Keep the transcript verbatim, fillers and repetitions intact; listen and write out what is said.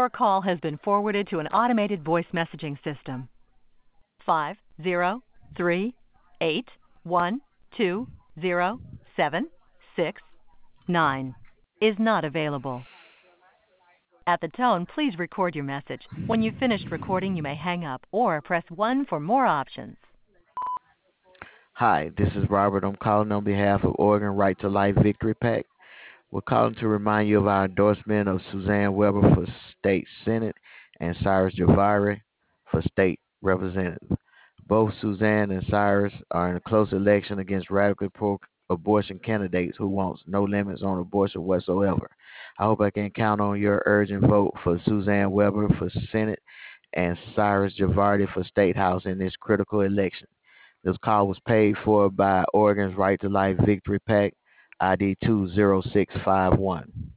Your call has been forwarded to an automated voice messaging system. Five zero three eight one two zero seven six nine is not available. At the tone, please record your message. When you've finished recording, you may hang up or press one for more options. Hi, this is Robert. I'm calling on behalf of Oregon Right to Life Victory PAC. We're calling to remind you of our endorsement of Suzanne Weber for State Senate and Cyrus Javari for State Representative. Both Suzanne and Cyrus are in a close election against radically pro-abortion candidates who wants no limits on abortion whatsoever. I hope I can count on your urgent vote for Suzanne Weber for Senate and Cyrus Javari for State House in this critical election. This call was paid for by Oregon's Right to Life Victory PAC, I D two zero six five one.